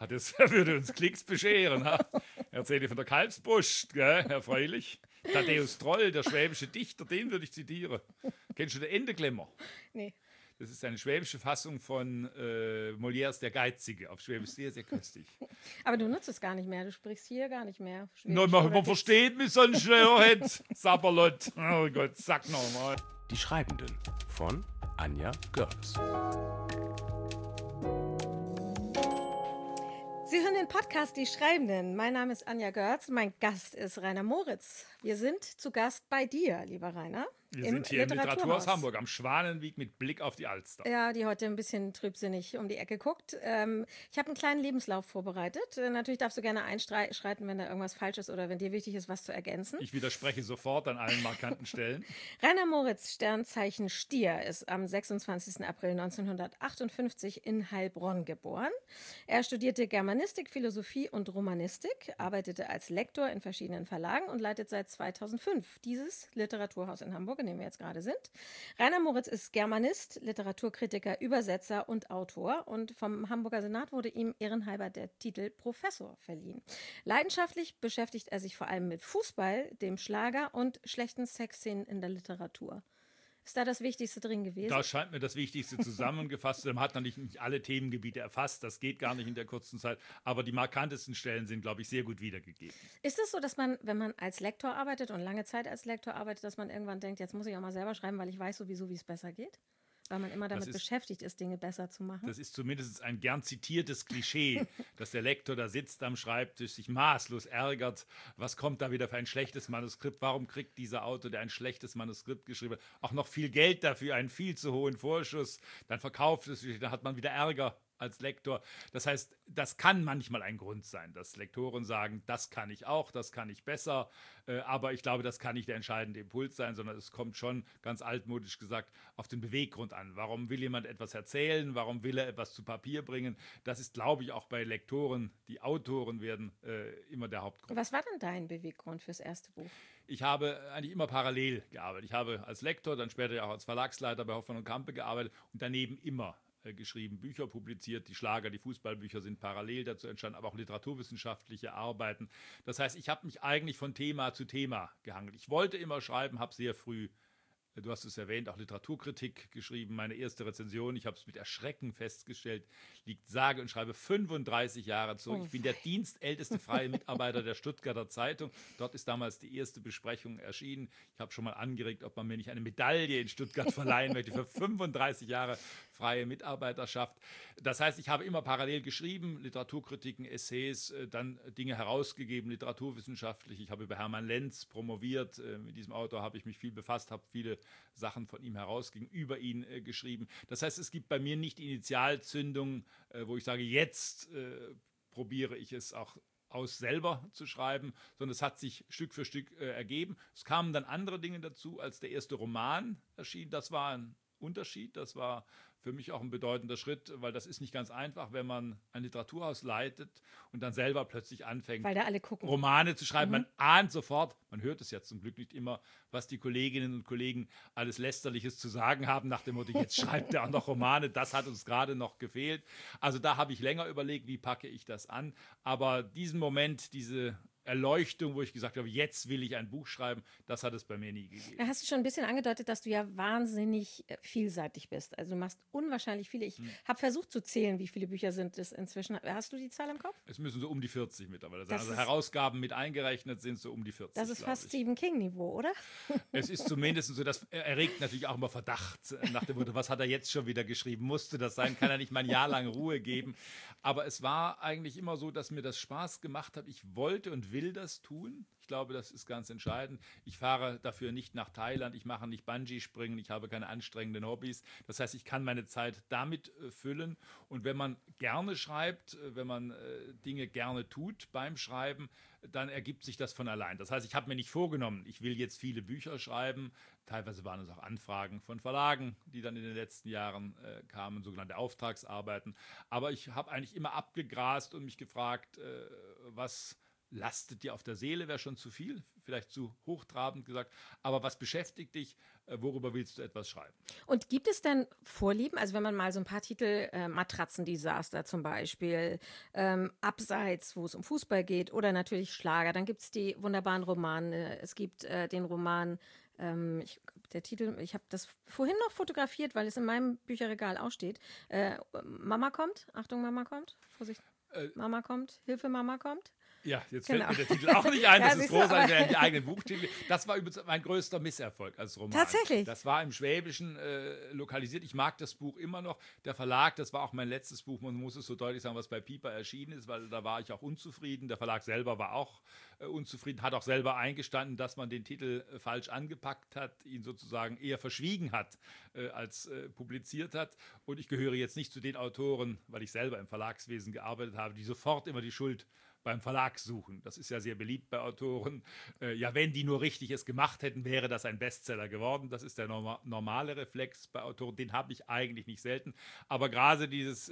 Das würde uns Klicks bescheren. Ha? Erzähle von der Kalbsbrust, gell, erfreulich. Thaddäus Troll, der schwäbische Dichter, den würde ich zitieren. Kennst du den Endeklemmer? Nee. Das ist eine schwäbische Fassung von Molières Der Geizige. Auf Schwäbisch sehr, sehr köstlich. Aber du nutzt es gar nicht mehr. Du sprichst hier gar nicht mehr. No, man versteht mich sonst schnell, Sabberlot. Oh Gott, sag nochmal. Die Schreibenden von Anja Görz. Sie hören den Podcast Die Schreibenden. Mein Name ist Anja Görz. Mein Gast ist Rainer Moritz. Wir sind zu Gast bei dir, lieber Rainer. Wir sind hier im Literaturhaus Hamburg am Schwanenweg mit Blick auf die Alster. Ja, die heute ein bisschen trübsinnig um die Ecke guckt. Ich habe einen kleinen Lebenslauf vorbereitet. Natürlich darfst du gerne einschreiten, wenn da irgendwas falsch ist oder wenn dir wichtig ist, was zu ergänzen. Ich widerspreche sofort an allen markanten Stellen. Rainer Moritz, Sternzeichen Stier, ist am 26. April 1958 in Heilbronn geboren. Er studierte Germanistik, Philosophie und Romanistik, arbeitete als Lektor in verschiedenen Verlagen und leitet seit 2005 dieses Literaturhaus in Hamburg, in dem wir jetzt gerade sind. Rainer Moritz ist Germanist, Literaturkritiker, Übersetzer und Autor und vom Hamburger Senat wurde ihm ehrenhalber der Titel Professor verliehen. Leidenschaftlich beschäftigt er sich vor allem mit Fußball, dem Schlager und schlechten Sexszenen in der Literatur. Ist da das Wichtigste drin gewesen? Da scheint mir das Wichtigste zusammengefasst. Man hat noch nicht alle Themengebiete erfasst. Das geht gar nicht in der kurzen Zeit. Aber die markantesten Stellen sind, glaube ich, sehr gut wiedergegeben. Ist es so, dass man, wenn man als Lektor arbeitet und lange Zeit als Lektor arbeitet, dass man irgendwann denkt, jetzt muss ich auch mal selber schreiben, weil ich weiß sowieso, wie es besser geht? Weil man immer damit beschäftigt ist, Dinge besser zu machen. Das ist zumindest ein gern zitiertes Klischee, dass der Lektor da sitzt am Schreibtisch, sich maßlos ärgert. Was kommt da wieder für ein schlechtes Manuskript? Warum kriegt dieser Autor, der ein schlechtes Manuskript geschrieben hat, auch noch viel Geld dafür, einen viel zu hohen Vorschuss? Dann verkauft es sich, dann hat man wieder Ärger als Lektor. Das heißt, das kann manchmal ein Grund sein, dass Lektoren sagen, das kann ich auch, das kann ich besser, aber ich glaube, das kann nicht der entscheidende Impuls sein, sondern es kommt schon, ganz altmodisch gesagt, auf den Beweggrund an. Warum will jemand etwas erzählen? Warum will er etwas zu Papier bringen? Das ist, glaube ich, auch bei Lektoren, die Autoren werden immer der Hauptgrund. Was war denn dein Beweggrund fürs erste Buch? Ich habe eigentlich immer parallel gearbeitet. Ich habe als Lektor, dann später ja auch als Verlagsleiter bei Hoffmann und Campe gearbeitet und daneben immer geschrieben, Bücher publiziert, die Schlager, die Fußballbücher sind parallel dazu entstanden, aber auch literaturwissenschaftliche Arbeiten. Das heißt, ich habe mich eigentlich von Thema zu Thema gehangelt. Ich wollte immer schreiben, habe sehr früh, du hast es erwähnt, auch Literaturkritik geschrieben. Meine erste Rezension, ich habe es mit Erschrecken festgestellt, liegt sage und schreibe 35 Jahre zurück. Ich bin der dienstälteste freie Mitarbeiter der Stuttgarter Zeitung. Dort ist damals die erste Besprechung erschienen. Ich habe schon mal angeregt, ob man mir nicht eine Medaille in Stuttgart verleihen möchte für 35 Jahre freie Mitarbeiterschaft. Das heißt, ich habe immer parallel geschrieben, Literaturkritiken, Essays, dann Dinge herausgegeben, literaturwissenschaftlich. Ich habe über Hermann Lenz promoviert. Mit diesem Autor habe ich mich viel befasst, habe viele Sachen von ihm herausgegeben, über ihn geschrieben. Das heißt, es gibt bei mir nicht die Initialzündung, wo ich sage, jetzt probiere ich es auch aus selber zu schreiben, sondern es hat sich Stück für Stück ergeben. Es kamen dann andere Dinge dazu, als der erste Roman erschien. Das war ein Unterschied, das war für mich auch ein bedeutender Schritt, weil das ist nicht ganz einfach, wenn man ein Literaturhaus leitet und dann selber plötzlich anfängt, weil da alle gucken, Romane zu schreiben. Man ahnt sofort, man hört es ja zum Glück nicht immer, was die Kolleginnen und Kollegen alles Lästerliches zu sagen haben, nach dem Motto, jetzt schreibt er auch noch Romane, das hat uns gerade noch gefehlt. Also da habe ich länger überlegt, wie packe ich das an. Aber diesen Moment, diese Erleuchtung, wo ich gesagt habe, jetzt will ich ein Buch schreiben, das hat es bei mir nie gegeben. Da hast du schon ein bisschen angedeutet, dass du ja wahnsinnig vielseitig bist. Also du machst unwahrscheinlich viele. Ich habe versucht zu zählen, wie viele Bücher sind es inzwischen. Hast du die Zahl im Kopf? Es müssen so um die 40 mittlerweile sein. Also Herausgaben mit eingerechnet sind so um die 40. Das ist fast Stephen King-Niveau, oder? Es ist zumindest so, das erregt natürlich auch immer Verdacht nach dem Motto, was hat er jetzt schon wieder geschrieben? Musste das sein? Kann er nicht mal ein Jahr lang Ruhe geben? Aber es war eigentlich immer so, dass mir das Spaß gemacht hat. Ich wollte und will das tun. Ich glaube, das ist ganz entscheidend. Ich fahre dafür nicht nach Thailand, ich mache nicht Bungee-Springen, ich habe keine anstrengenden Hobbys. Das heißt, ich kann meine Zeit damit füllen. Und wenn man gerne schreibt, wenn man Dinge gerne tut beim Schreiben, dann ergibt sich das von allein. Das heißt, ich habe mir nicht vorgenommen, ich will jetzt viele Bücher schreiben. Teilweise waren es auch Anfragen von Verlagen, die dann in den letzten Jahren kamen, sogenannte Auftragsarbeiten. Aber ich habe eigentlich immer abgegrast und mich gefragt, was lastet dir auf der Seele, wäre schon zu viel, vielleicht zu hochtrabend gesagt. Aber was beschäftigt dich? Worüber willst du etwas schreiben? Und gibt es denn Vorlieben? Also wenn man mal so ein paar Titel, Matratzendesaster zum Beispiel, Abseits, wo es um Fußball geht oder natürlich Schlager, dann gibt es die wunderbaren Romane. Es gibt den Roman, der Titel, ich habe das vorhin noch fotografiert, weil es in meinem Bücherregal auch steht. Mama kommt, Achtung, Mama kommt, Vorsicht, Mama kommt, Hilfe, Mama kommt. Ja, jetzt Genau. fällt mir der Titel auch nicht ein. Ja, Das ist siehst du, großartig, aber- wenn die eigenen Buchtitel. Das war übrigens mein größter Misserfolg als Roman. Tatsächlich? Das war im Schwäbischen lokalisiert. Ich mag das Buch immer noch. Der Verlag, das war auch mein letztes Buch, man muss es so deutlich sagen, was bei Piper erschienen ist, weil da war ich auch unzufrieden. Der Verlag selber war auch unzufrieden, hat auch selber eingestanden, dass man den Titel falsch angepackt hat, ihn sozusagen eher verschwiegen hat, als publiziert hat. Und ich gehöre jetzt nicht zu den Autoren, weil ich selber im Verlagswesen gearbeitet habe, die sofort immer die Schuld beim Verlag suchen. Das ist ja sehr beliebt bei Autoren. Ja, wenn die nur richtig es gemacht hätten, wäre das ein Bestseller geworden. Das ist der normale Reflex bei Autoren. Den habe ich eigentlich nicht selten. Aber gerade dieses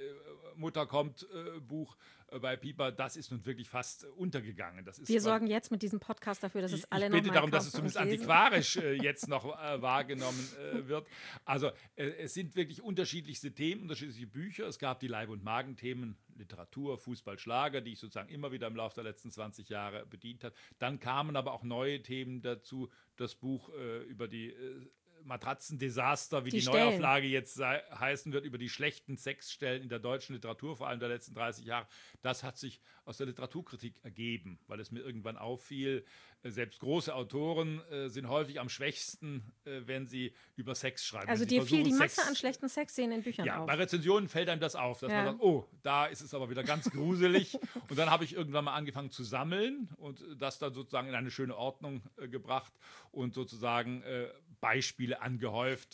Mutter kommt Buch bei Piper, das ist nun wirklich fast untergegangen. Das ist Wir sorgen jetzt mit diesem Podcast dafür, dass es alle ich noch bitte mal darum, dass es kaufen und zumindest lesen. antiquarisch jetzt noch wahrgenommen wird. Also es sind wirklich unterschiedlichste Themen, unterschiedliche Bücher. Es gab die Leib- und Magenthemen, Literatur, Fußball, Schlager, die ich sozusagen immer wieder im Laufe der letzten 20 Jahre bedient habe. Dann kamen aber auch neue Themen dazu. Das Buch über die Matratzendesaster, wie Die die Stellen. Neuauflage jetzt heißen wird, über die schlechten Sexstellen in der deutschen Literatur, vor allem der letzten 30 Jahre. Das hat sich aus der Literaturkritik ergeben, weil es mir irgendwann auffiel, selbst große Autoren sind häufig am schwächsten, wenn sie über Sex schreiben. Also Wenn sie dir fiel die versuchen, Masse an schlechten Sexszenen in Büchern ja, auf. bei Rezensionen fällt einem das auf, dass Ja. man sagt, oh, da ist es aber wieder ganz gruselig. Und dann habe ich irgendwann mal angefangen zu sammeln und das dann sozusagen in eine schöne Ordnung gebracht und sozusagen Beispiele angehäuft,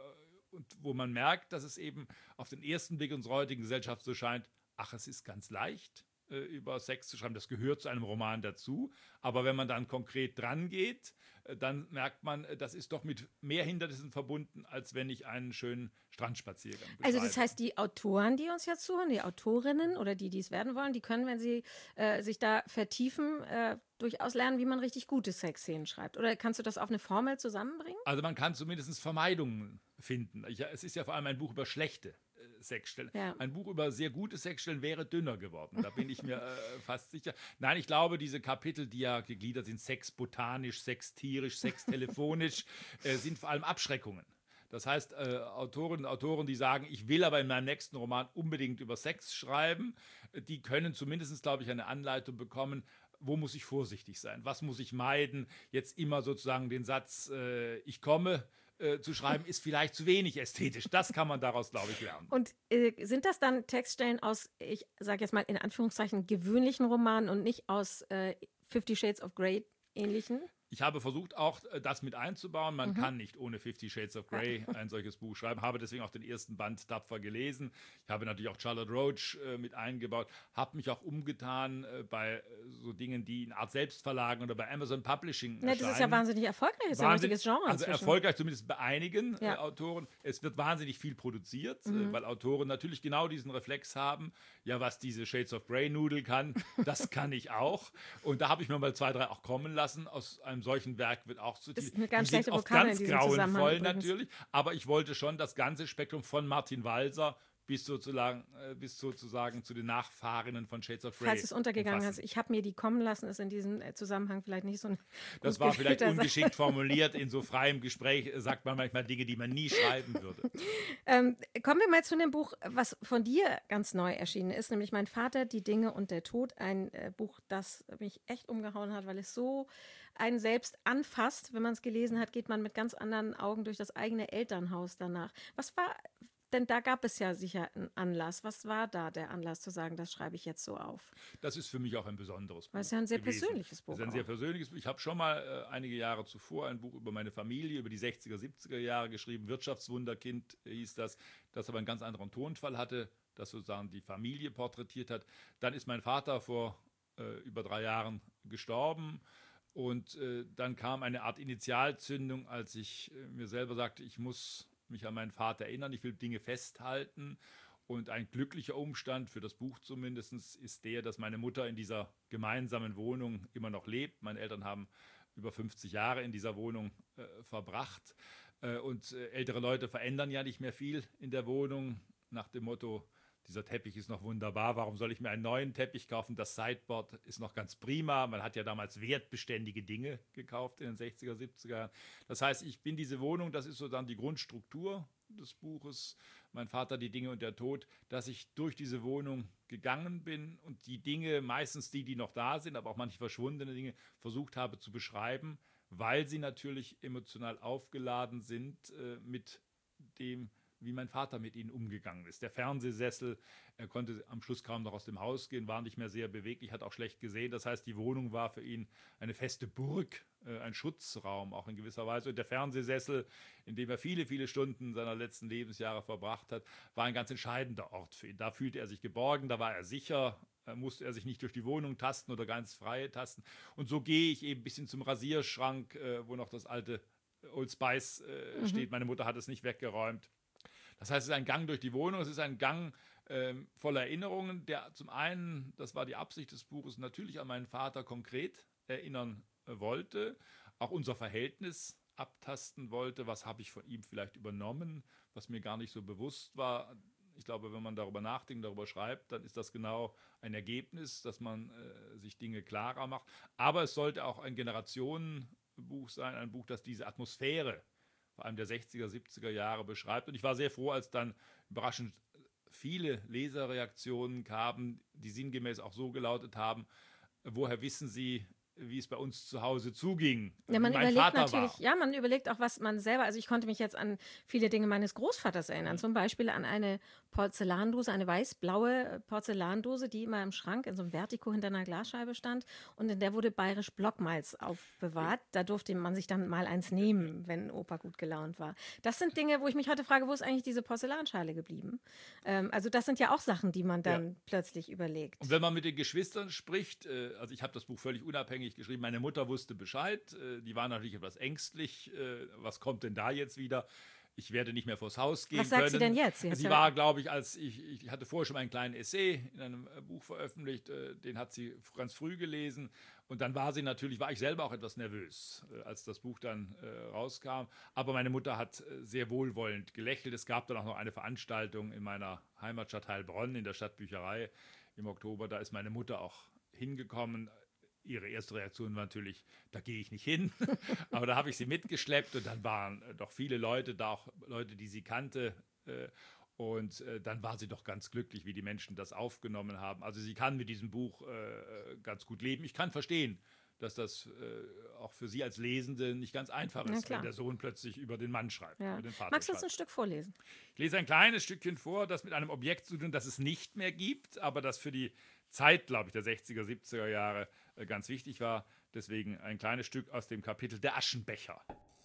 und wo man merkt, dass es eben auf den ersten Blick unserer heutigen Gesellschaft so scheint, ach, es ist ganz leicht, über Sex zu schreiben. Das gehört zu einem Roman dazu. Aber wenn man dann konkret dran geht, dann merkt man, das ist doch mit mehr Hindernissen verbunden, als wenn ich einen schönen Strandspaziergang beschreibe. Also das heißt, die Autoren, die uns jetzt zuhören, die Autorinnen oder die es werden wollen, die können, wenn sie sich da vertiefen, durchaus lernen, wie man richtig gute Sexszenen schreibt. Oder kannst du das auf eine Formel zusammenbringen? Also man kann zumindest Vermeidungen finden. Es ist ja vor allem ein Buch über schlechte Sexstellen. Ja. Ein Buch über sehr gute Sexstellen wäre dünner geworden. Da bin ich mir fast sicher. Nein, ich glaube, diese Kapitel, die ja gegliedert sind, Sex botanisch, Sex tierisch, Sex telefonisch, sind vor allem Abschreckungen. Das heißt, Autorinnen und Autoren, die sagen, ich will aber in meinem nächsten Roman unbedingt über Sex schreiben, die können zumindest, glaube ich, eine Anleitung bekommen, wo muss ich vorsichtig sein, was muss ich meiden. Jetzt immer sozusagen den Satz, ich komme, zu schreiben, ist vielleicht zu wenig ästhetisch. Das kann man daraus, glaube ich, lernen. Und sind das dann Textstellen aus, ich sage jetzt mal in Anführungszeichen, gewöhnlichen Romanen und nicht aus 50 Shades of Grey ähnlichen? Ich habe versucht, auch das mit einzubauen. Man kann nicht ohne 50 Shades of Grey ein solches Buch schreiben. Habe deswegen auch den ersten Band tapfer gelesen. Ich habe natürlich auch Charlotte Roach mit eingebaut. Habe mich auch umgetan bei so Dingen, die in Art Selbstverlagen oder bei Amazon Publishing Ne, das ist ja erscheinen. wahnsinnig erfolgreich. Das ist ja ein richtiges Genre Also inzwischen. erfolgreich zumindest bei einigen Ja. Autoren. Es wird wahnsinnig viel produziert, weil Autoren natürlich genau diesen Reflex haben. Ja, was diese Shades of Grey Nudel kann, das kann ich auch. Und da habe ich mir mal 2, 3 auch kommen lassen. Aus einem solchen Werk wird auch zu Das viel. ist eine ganz Die sind schlechte oft Vokabel ganz in diesem Zusammenhang grauenvoll übrigens. natürlich. Aber ich wollte schon das ganze Spektrum von Martin Walser bis sozusagen zu den Nachfahrinnen von Shades of Grey. Falls es untergegangen umfassen. ist, ich habe mir die kommen lassen, ist in diesem Zusammenhang vielleicht nicht so ein Das gut war vielleicht gefühlter Satz. ungeschickt formuliert. In so freiem Gespräch sagt man manchmal Dinge, die man nie schreiben würde. Kommen wir mal zu einem Buch, was von dir ganz neu erschienen ist, nämlich Mein Vater, die Dinge und der Tod. Ein Buch, das mich echt umgehauen hat, weil es so einen selbst anfasst. Wenn man es gelesen hat, geht man mit ganz anderen Augen durch das eigene Elternhaus danach. Was war, denn da gab es ja sicher einen Anlass. Was war da der Anlass zu sagen, das schreibe ich jetzt so auf? Das ist für mich auch ein besonderes Buch. Weil es ja ein sehr gewesen. persönliches Buch Das ist ein auch. sehr persönliches Buch. Ich habe schon mal einige Jahre zuvor ein Buch über meine Familie, über die 60er, 70er Jahre geschrieben. Wirtschaftswunderkind hieß das aber einen ganz anderen Tonfall hatte, das sozusagen die Familie porträtiert hat. Dann ist mein Vater vor über 3 Jahren gestorben. Und dann kam eine Art Initialzündung, als ich mir selber sagte, ich muss mich an meinen Vater erinnern, ich will Dinge festhalten. Und ein glücklicher Umstand für das Buch zumindest ist der, dass meine Mutter in dieser gemeinsamen Wohnung immer noch lebt. Meine Eltern haben über 50 Jahre in dieser Wohnung verbracht. Und ältere Leute verändern ja nicht mehr viel in der Wohnung. Nach dem Motto, dieser Teppich ist noch wunderbar, warum soll ich mir einen neuen Teppich kaufen? Das Sideboard ist noch ganz prima. Man hat ja damals wertbeständige Dinge gekauft in den 60er, 70er Jahren. Das heißt, ich bin diese Wohnung, das ist so dann die Grundstruktur des Buches, mein Vater, die Dinge und der Tod, dass ich durch diese Wohnung gegangen bin und die Dinge, meistens die noch da sind, aber auch manche verschwundene Dinge, versucht habe zu beschreiben, weil sie natürlich emotional aufgeladen sind mit dem, wie mein Vater mit ihnen umgegangen ist. Der Fernsehsessel, er konnte am Schluss kaum noch aus dem Haus gehen, war nicht mehr sehr beweglich, hat auch schlecht gesehen. Das heißt, die Wohnung war für ihn eine feste Burg, ein Schutzraum auch in gewisser Weise. Und der Fernsehsessel, in dem er viele, viele Stunden seiner letzten Lebensjahre verbracht hat, war ein ganz entscheidender Ort für ihn. Da fühlte er sich geborgen, da war er sicher, musste er sich nicht durch die Wohnung tasten oder ganz freie tasten. Und so gehe ich eben bis hin zum Rasierschrank, wo noch das alte Old Spice steht. Meine Mutter hat es nicht weggeräumt. Das heißt, es ist ein Gang durch die Wohnung, es ist ein Gang voller Erinnerungen, der zum einen, das war die Absicht des Buches, natürlich an meinen Vater konkret erinnern wollte, auch unser Verhältnis abtasten wollte, was habe ich von ihm vielleicht übernommen, was mir gar nicht so bewusst war. Ich glaube, wenn man darüber nachdenkt, darüber schreibt, dann ist das genau ein Ergebnis, dass man sich Dinge klarer macht. Aber es sollte auch ein Generationenbuch sein, ein Buch, das diese Atmosphäre vor allem der 60er, 70er Jahre beschreibt. Und ich war sehr froh, als dann überraschend viele Leserreaktionen kamen, die sinngemäß auch so gelautet haben: Woher wissen Sie, wie es bei uns zu Hause zuging, Ja, man mein überlegt Vater natürlich, war? ja, man überlegt auch, was man selber, also ich konnte mich jetzt an viele Dinge meines Großvaters erinnern, zum Beispiel an eine Porzellandose, eine weiß-blaue Porzellandose, die immer im Schrank in so einem Vertiko hinter einer Glasscheibe stand und in der wurde bayerisch Blockmalz aufbewahrt. Da durfte man sich dann mal eins nehmen, wenn Opa gut gelaunt war. Das sind Dinge, wo ich mich heute frage, wo ist eigentlich diese Porzellanschale geblieben? Also das sind ja auch Sachen, die man dann plötzlich überlegt. Und wenn man mit den Geschwistern spricht, also ich habe das Buch völlig unabhängig geschrieben, meine Mutter wusste Bescheid, die war natürlich etwas ängstlich, was kommt denn da jetzt wieder? Ich werde nicht mehr vors Haus gehen können. Was sagt sie denn jetzt? Sie war, glaube ich, ich hatte vorher schon mal einen kleinen Essay in einem Buch veröffentlicht, den hat sie ganz früh gelesen. Und dann war ich selber auch etwas nervös, als das Buch dann rauskam. Aber meine Mutter hat sehr wohlwollend gelächelt. Es gab dann auch noch eine Veranstaltung in meiner Heimatstadt Heilbronn in der Stadtbücherei im Oktober. Da ist meine Mutter auch hingekommen. Ihre erste Reaktion war natürlich, da gehe ich nicht hin. Aber da habe ich sie mitgeschleppt und dann waren doch viele Leute da, auch Leute, die sie kannte. Und dann war sie doch ganz glücklich, wie die Menschen das aufgenommen haben. Also sie kann mit diesem Buch ganz gut leben. Ich kann verstehen, dass das auch für sie als Lesende nicht ganz einfach ist, wenn der Sohn plötzlich über den Mann schreibt, über den Vater. Magst du uns ein Stück vorlesen? Ich lese ein kleines Stückchen vor, das mit einem Objekt zu tun, das es nicht mehr gibt, aber das für die Zeit, glaube ich, der 60er, 70er Jahre ganz wichtig war. Deswegen ein kleines Stück aus dem Kapitel Der Aschenbecher.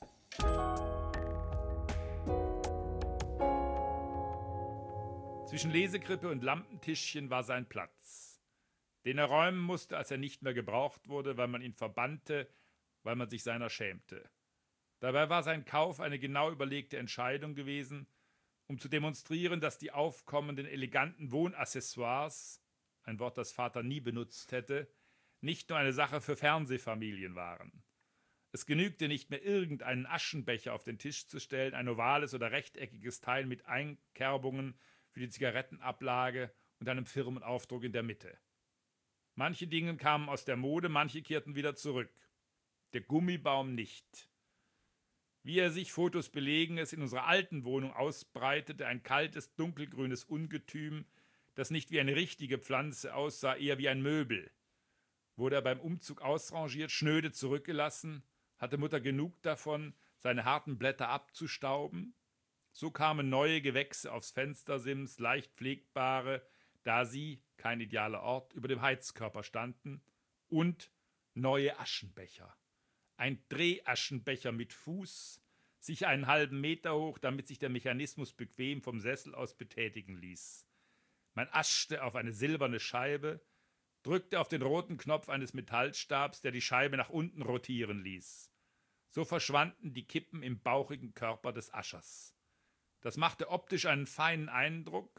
Zwischen Lesekrippe und Lampentischchen war sein Platz, den er räumen musste, als er nicht mehr gebraucht wurde, weil man ihn verbannte, weil man sich seiner schämte. Dabei war sein Kauf eine genau überlegte Entscheidung gewesen, um zu demonstrieren, dass die aufkommenden eleganten Wohnaccessoires, ein Wort, das Vater nie benutzt hätte, nicht nur eine Sache für Fernsehfamilien waren. Es genügte nicht mehr, irgendeinen Aschenbecher auf den Tisch zu stellen, ein ovales oder rechteckiges Teil mit Einkerbungen für die Zigarettenablage und einem Firmenaufdruck in der Mitte. Manche Dinge kamen aus der Mode, manche kehrten wieder zurück. Der Gummibaum nicht. Wie er sich, Fotos belegen es, in unserer alten Wohnung ausbreitete, ein kaltes, dunkelgrünes Ungetüm, das nicht wie eine richtige Pflanze aussah, eher wie ein Möbel. Wurde er beim Umzug ausrangiert, schnöde zurückgelassen, hatte Mutter genug davon, seine harten Blätter abzustauben? So kamen neue Gewächse aufs Fenstersims, leicht pflegbare, da sie, kein idealer Ort, über dem Heizkörper standen, und neue Aschenbecher. Ein Drehaschenbecher mit Fuß, sicher einen halben Meter hoch, damit sich der Mechanismus bequem vom Sessel aus betätigen ließ. Man aschte auf eine silberne Scheibe, drückte auf den roten Knopf eines Metallstabs, der die Scheibe nach unten rotieren ließ. So verschwanden die Kippen im bauchigen Körper des Aschers. Das machte optisch einen feinen Eindruck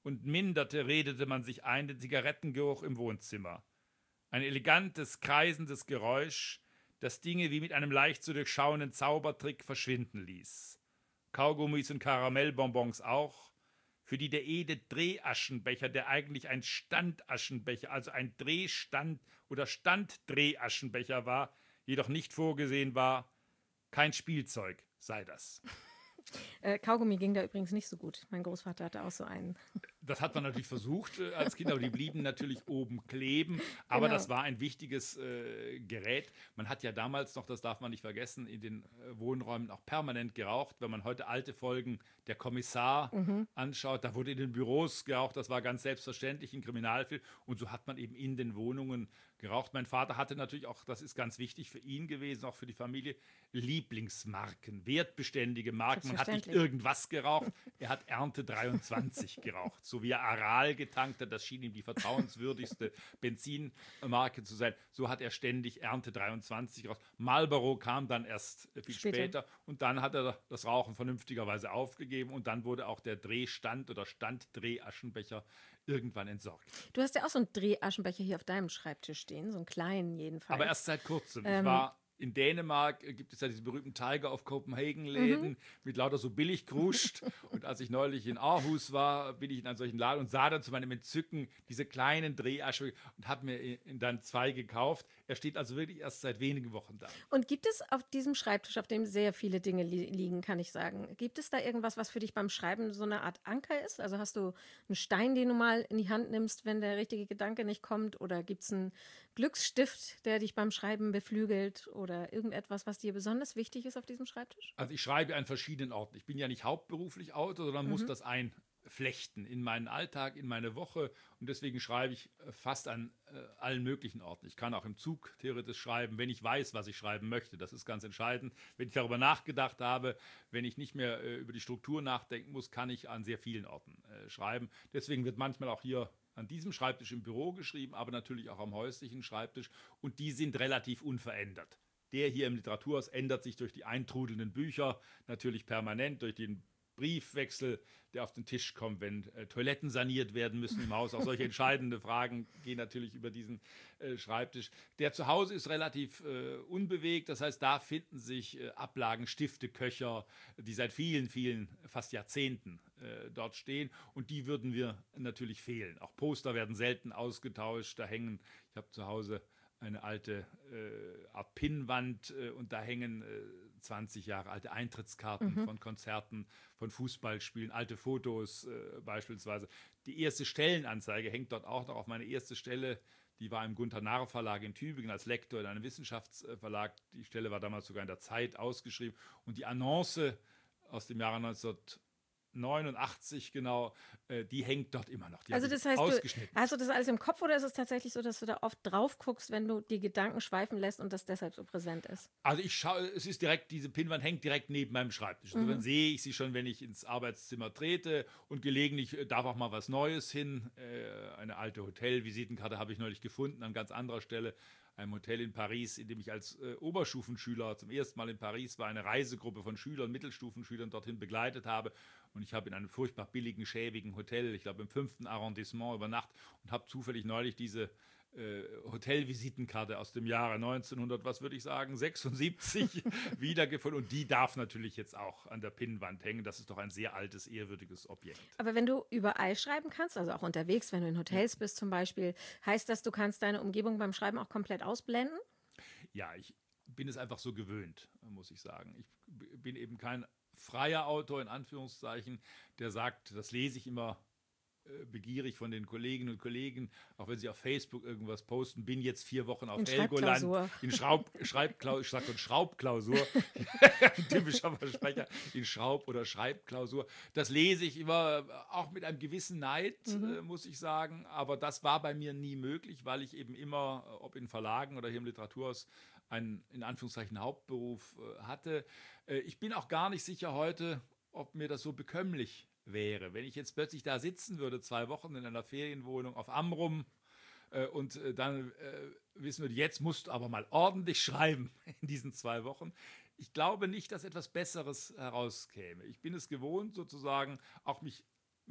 und minderte, redete man sich ein, den Zigarettengeruch im Wohnzimmer. Ein elegantes, kreisendes Geräusch, das Dinge wie mit einem leicht zu durchschauenden Zaubertrick verschwinden ließ. Kaugummis und Karamellbonbons auch, für die der edle Drehaschenbecher, der eigentlich ein Standaschenbecher, also ein Drehstand- oder Standdrehaschenbecher war, jedoch nicht vorgesehen war. Kein Spielzeug sei das. Kaugummi ging da übrigens nicht so gut. Mein Großvater hatte auch so einen. Das hat man natürlich versucht als Kind, aber die blieben natürlich oben kleben. Aber Genau. das war ein wichtiges Gerät. Man hat ja damals noch, das darf man nicht vergessen, in den Wohnräumen auch permanent geraucht. Wenn man heute alte Folgen der Kommissar anschaut, da wurde in den Büros geraucht. Das war ganz selbstverständlich in Kriminalfilmen. Und so hat man eben in den Wohnungen geraucht. Mein Vater hatte natürlich auch, das ist ganz wichtig für ihn gewesen, auch für die Familie, Lieblingsmarken, wertbeständige Marken. Man hat nicht irgendwas geraucht, er hat Ernte 23 geraucht. So wie er Aral getankt hat, das schien ihm die vertrauenswürdigste Benzinmarke zu sein. So hat er ständig Ernte 23 geraucht. Marlboro kam dann erst viel später und dann hat er das Rauchen vernünftigerweise aufgegeben und dann wurde auch der Drehstand oder Standdrehaschenbecher irgendwann entsorgt. Du hast ja auch so einen Drehaschenbecher hier auf deinem Schreibtisch stehen, so einen kleinen jedenfalls. Aber erst seit kurzem. Ich war in Dänemark, gibt es ja diese berühmten Tiger of Copenhagen-Läden mit lauter so Billigkruscht. Und als ich neulich in Aarhus war, bin ich in einen solchen Laden und sah dann zu meinem Entzücken diese kleinen Drehaschenbecher und habe mir dann 2 gekauft. Er steht also wirklich erst seit wenigen Wochen da. Und gibt es auf diesem Schreibtisch, auf dem sehr viele Dinge liegen, kann ich sagen, gibt es da irgendwas, was für dich beim Schreiben so eine Art Anker ist? Also hast du einen Stein, den du mal in die Hand nimmst, wenn der richtige Gedanke nicht kommt? Oder gibt es einen Glücksstift, der dich beim Schreiben beflügelt? Oder irgendetwas, was dir besonders wichtig ist auf diesem Schreibtisch? Also ich schreibe an verschiedenen Orten. Ich bin ja nicht hauptberuflich Autor, sondern muss das einflechten in meinen Alltag, in meine Woche. Und deswegen schreibe ich fast an allen möglichen Orten. Ich kann auch im Zug theoretisch schreiben, wenn ich weiß, was ich schreiben möchte. Das ist ganz entscheidend. Wenn ich darüber nachgedacht habe, wenn ich nicht mehr über die Struktur nachdenken muss, kann ich an sehr vielen Orten schreiben. Deswegen wird manchmal auch hier an diesem Schreibtisch im Büro geschrieben, aber natürlich auch am häuslichen Schreibtisch. Und die sind relativ unverändert. Der hier im Literaturhaus ändert sich durch die eintrudelnden Bücher natürlich permanent, durch den Briefwechsel, der auf den Tisch kommt, wenn Toiletten saniert werden müssen im Haus. Auch solche entscheidende Fragen gehen natürlich über diesen Schreibtisch. Der zu Hause ist relativ unbewegt, das heißt, da finden sich Ablagen, Stifte, Köcher, die seit vielen, vielen, fast Jahrzehnten dort stehen und die würden wir natürlich fehlen. Auch Poster werden selten ausgetauscht, da hängen, ich habe zu Hause eine alte Art Pinnwand und da hängen 20 Jahre alte Eintrittskarten von Konzerten, von Fußballspielen, alte Fotos beispielsweise. Die erste Stellenanzeige hängt dort auch noch auf. Meine erste Stelle, die war im Gunter Narr Verlag in Tübingen als Lektor in einem Wissenschaftsverlag. Die Stelle war damals sogar in der Zeit ausgeschrieben und die Annonce aus dem Jahre 1989 genau, die hängt dort immer noch. Die Also das heißt, ausgeschnitten. hast du das alles im Kopf oder ist es tatsächlich so, dass du da oft drauf guckst, wenn du die Gedanken schweifen lässt und das deshalb so präsent ist? Also ich schaue, es ist direkt, diese Pinnwand hängt direkt neben meinem Schreibtisch. Also dann sehe ich sie schon, wenn ich ins Arbeitszimmer trete und gelegentlich darf auch mal was Neues hin. Eine alte Hotelvisitenkarte habe ich neulich gefunden an ganz anderer Stelle. Einem Hotel in Paris, in dem ich als Oberstufenschüler zum ersten Mal in Paris war, eine Reisegruppe von Schülern, Mittelstufenschülern dorthin begleitet habe. Und ich habe in einem furchtbar billigen, schäbigen Hotel, ich glaube im 5. Arrondissement übernachtet und habe zufällig neulich diese Hotelvisitenkarte aus dem Jahre 1900, was würde ich sagen, 76 wiedergefunden. Und die darf natürlich jetzt auch an der Pinnwand hängen. Das ist doch ein sehr altes, ehrwürdiges Objekt. Aber wenn du überall schreiben kannst, also auch unterwegs, wenn du in Hotels bist zum Beispiel, heißt das, du kannst deine Umgebung beim Schreiben auch komplett ausblenden? Ja, ich bin es einfach so gewöhnt, muss ich sagen. Ich bin eben kein freier Autor, in Anführungszeichen, der sagt, das lese ich immer begierig von den Kolleginnen und Kollegen, auch wenn sie auf Facebook irgendwas posten, bin jetzt 4 Wochen auf Helgoland in Schraubklausur, typischer Versprecher, in Schraub- oder Schreibklausur. Das lese ich immer auch mit einem gewissen Neid, muss ich sagen, aber das war bei mir nie möglich, weil ich eben immer, ob in Verlagen oder hier im Literaturhaus, einen, in Anführungszeichen, Hauptberuf hatte. Ich bin auch gar nicht sicher heute, ob mir das so bekömmlich wäre. Wenn ich jetzt plötzlich da sitzen würde, 2 Wochen in einer Ferienwohnung auf Amrum und dann wissen würde, jetzt musst du aber mal ordentlich schreiben in diesen 2 Wochen. Ich glaube nicht, dass etwas Besseres herauskäme. Ich bin es gewohnt, sozusagen auch mich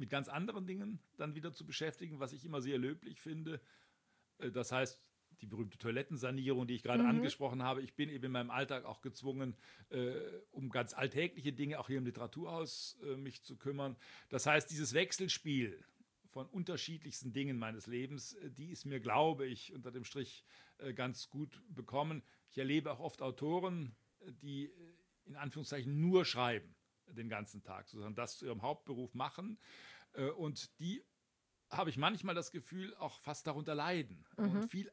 mit ganz anderen Dingen dann wieder zu beschäftigen, was ich immer sehr löblich finde. Das heißt, die berühmte Toilettensanierung, die ich gerade angesprochen habe. Ich bin eben in meinem Alltag auch gezwungen, um ganz alltägliche Dinge, auch hier im Literaturhaus, mich zu kümmern. Das heißt, dieses Wechselspiel von unterschiedlichsten Dingen meines Lebens, die ist mir, glaube ich, unter dem Strich ganz gut bekommen. Ich erlebe auch oft Autoren, die in Anführungszeichen nur schreiben den ganzen Tag, sozusagen das zu ihrem Hauptberuf machen. Und die, habe ich manchmal das Gefühl, auch fast darunter leiden und viel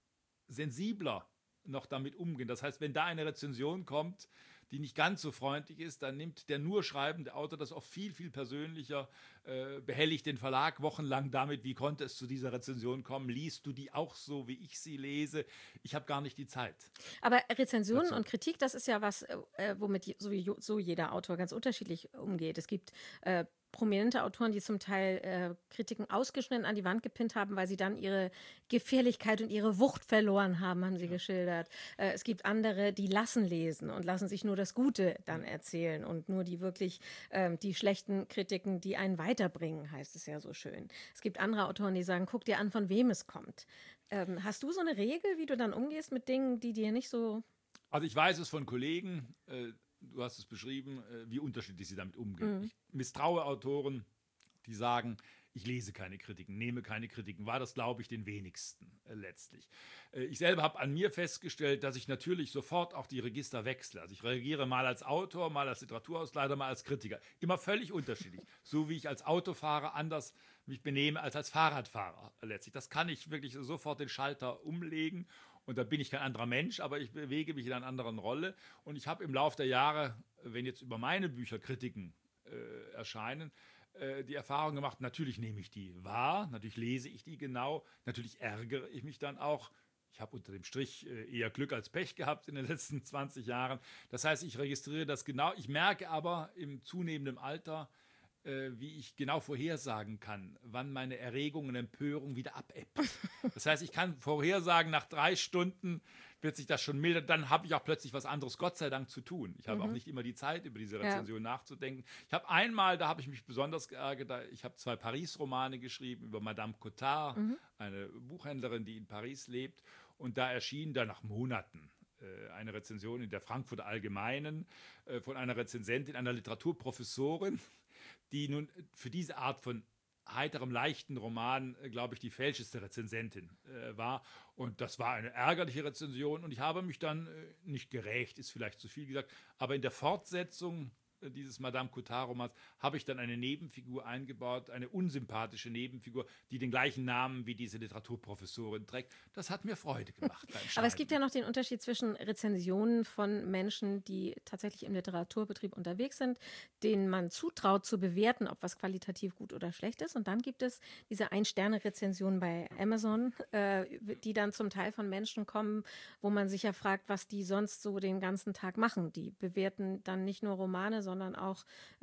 sensibler noch damit umgehen. Das heißt, wenn da eine Rezension kommt, die nicht ganz so freundlich ist, dann nimmt der nur schreibende Autor das oft viel, viel persönlicher, behelligt den Verlag wochenlang damit, wie konnte es zu dieser Rezension kommen, liest du die auch so, wie ich sie lese? Ich habe gar nicht die Zeit. Aber Rezensionen und Kritik, das ist ja was, womit so jeder Autor ganz unterschiedlich umgeht. Es gibt prominente Autoren, die zum Teil Kritiken ausgeschnitten an die Wand gepinnt haben, weil sie dann ihre Gefährlichkeit und ihre Wucht verloren haben sie geschildert. Es gibt andere, die lassen lesen und lassen sich nur das Gute dann erzählen und nur die wirklich die schlechten Kritiken, die einen weiterbringen, heißt es ja so schön. Es gibt andere Autoren, die sagen, guck dir an, von wem es kommt. Hast du so eine Regel, wie du dann umgehst mit Dingen, die dir nicht so... Also ich weiß es von Kollegen, du hast es beschrieben, wie unterschiedlich sie damit umgehen. Ich misstraue Autoren, die sagen, ich lese keine Kritiken, nehme keine Kritiken. War das, glaube ich, den wenigsten letztlich. Ich selber habe an mir festgestellt, dass ich natürlich sofort auch die Register wechsle. Also ich reagiere mal als Autor, mal als Literaturhausleiter, mal als Kritiker. Immer völlig unterschiedlich. So wie ich als Autofahrer anders mich benehme als Fahrradfahrer letztlich. Das kann ich wirklich sofort den Schalter umlegen. Und da bin ich kein anderer Mensch, aber ich bewege mich in einer anderen Rolle. Und ich habe im Laufe der Jahre, wenn jetzt über meine Bücher Kritiken erscheinen, die Erfahrung gemacht, natürlich nehme ich die wahr, natürlich lese ich die genau, natürlich ärgere ich mich dann auch. Ich habe unter dem Strich eher Glück als Pech gehabt in den letzten 20 Jahren. Das heißt, ich registriere das genau. Ich merke aber im zunehmenden Alter, wie ich genau vorhersagen kann, wann meine Erregung und Empörung wieder abebbt. Das heißt, ich kann vorhersagen, nach 3 Stunden wird sich das schon mildern, dann habe ich auch plötzlich was anderes, Gott sei Dank, zu tun. Ich habe auch nicht immer die Zeit, über diese Rezension nachzudenken. Ich habe einmal, da habe ich mich besonders geärgert, ich habe 2 Paris-Romane geschrieben über Madame Cotard, eine Buchhändlerin, die in Paris lebt. Und da erschien dann nach Monaten eine Rezension in der Frankfurter Allgemeinen von einer Rezensentin, einer Literaturprofessorin, die nun für diese Art von heiterem, leichten Roman, glaube ich, die fälscheste Rezensentin war. Und das war eine ärgerliche Rezension. Und ich habe mich dann nicht gerächt, ist vielleicht zu viel gesagt, aber in der Fortsetzung dieses Madame Cotard-Romans habe ich dann eine Nebenfigur eingebaut, eine unsympathische Nebenfigur, die den gleichen Namen wie diese Literaturprofessorin trägt. Das hat mir Freude gemacht. Aber es gibt ja noch den Unterschied zwischen Rezensionen von Menschen, die tatsächlich im Literaturbetrieb unterwegs sind, denen man zutraut zu bewerten, ob was qualitativ gut oder schlecht ist. Und dann gibt es diese Ein-Sterne-Rezensionen bei Amazon, die dann zum Teil von Menschen kommen, wo man sich ja fragt, was die sonst so den ganzen Tag machen. Die bewerten dann nicht nur Romane, sondern auch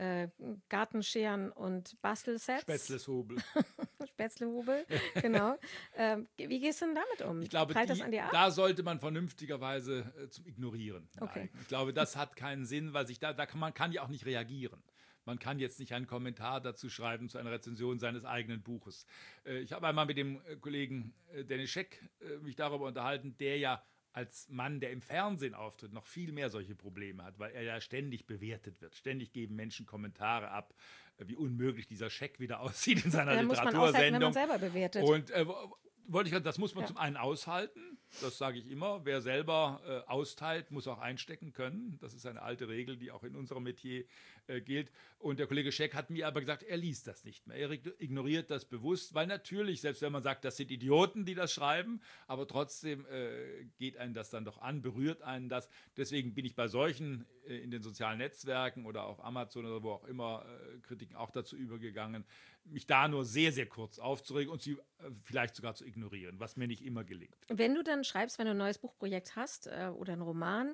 Gartenscheren und Bastelsets. Spätzleshobel. Spätzlehobel, genau. Wie gehst du denn damit um? Ich glaube, Prallt das an dir ab? da sollte man vernünftigerweise zum Ignorieren Okay. neigen. Ich glaube, das hat keinen Sinn, weil man kann ja auch nicht reagieren. Man kann jetzt nicht einen Kommentar dazu schreiben, zu einer Rezension seines eigenen Buches. Ich habe einmal mit dem Kollegen Dennis Scheck mich darüber unterhalten, der ja als Mann, der im Fernsehen auftritt, noch viel mehr solche Probleme hat, weil er ja ständig bewertet wird. Ständig geben Menschen Kommentare ab, wie unmöglich dieser Scheck wieder aussieht in seiner Literatursendung. Muss man aushalten, wenn man selber bewertet. Und wollte ich sagen, das muss man zum einen aushalten, das sage ich immer. Wer selber austeilt, muss auch einstecken können. Das ist eine alte Regel, die auch in unserem Metier gilt. Und der Kollege Scheck hat mir aber gesagt, er liest das nicht mehr. Er ignoriert das bewusst, weil natürlich, selbst wenn man sagt, das sind Idioten, die das schreiben, aber trotzdem geht einen das dann doch an, berührt einen das. Deswegen bin ich bei solchen in den sozialen Netzwerken oder auf Amazon oder wo auch immer Kritiken auch dazu übergegangen, mich da nur sehr, sehr kurz aufzuregen und sie vielleicht sogar zu ignorieren, was mir nicht immer gelingt. Wenn du dann schreibst, wenn du ein neues Buchprojekt hast oder einen Roman,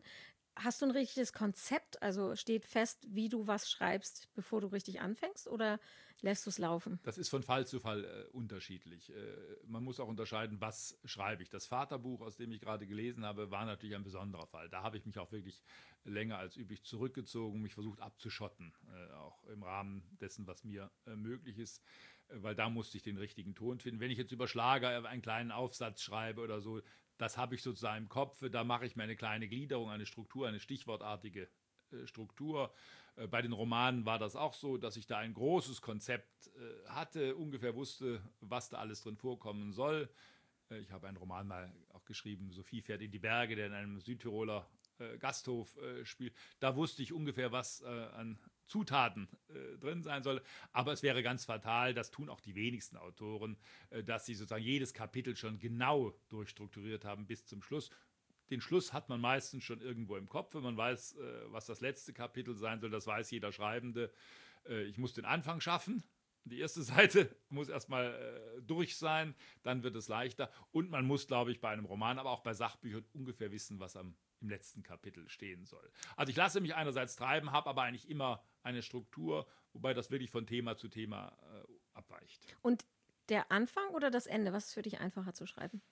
hast du ein richtiges Konzept? Also steht fest, wie du was schreibst, bevor du richtig anfängst, oder lässt du es laufen? Das ist von Fall zu Fall unterschiedlich. Man muss auch unterscheiden, was schreibe ich. Das Vaterbuch, aus dem ich gerade gelesen habe, war natürlich ein besonderer Fall. Da habe ich mich auch wirklich länger als üblich zurückgezogen, mich versucht abzuschotten, auch im Rahmen dessen, was mir möglich ist, weil da musste ich den richtigen Ton finden. Wenn ich jetzt über Schlager einen kleinen Aufsatz schreibe oder so, das habe ich sozusagen im Kopf, da mache ich mir eine kleine Gliederung, eine Struktur, eine stichwortartige Struktur. Bei den Romanen war das auch so, dass ich da ein großes Konzept hatte, ungefähr wusste, was da alles drin vorkommen soll. Ich habe einen Roman mal auch geschrieben, Sophie fährt in die Berge, der in einem Südtiroler Gasthof spielt. Da wusste ich ungefähr, was an Zutaten drin sein soll. Aber es wäre ganz fatal, das tun auch die wenigsten Autoren, dass sie sozusagen jedes Kapitel schon genau durchstrukturiert haben bis zum Schluss. Den Schluss hat man meistens schon irgendwo im Kopf. Wenn man weiß, was das letzte Kapitel sein soll, das weiß jeder Schreibende. Ich muss den Anfang schaffen. Die erste Seite muss erstmal durch sein, dann wird es leichter. Und man muss, glaube ich, bei einem Roman, aber auch bei Sachbüchern ungefähr wissen, was im letzten Kapitel stehen soll. Also ich lasse mich einerseits treiben, habe aber eigentlich immer eine Struktur, wobei das wirklich von Thema zu Thema abweicht. Und der Anfang oder das Ende, was ist für dich einfacher zu schreiben?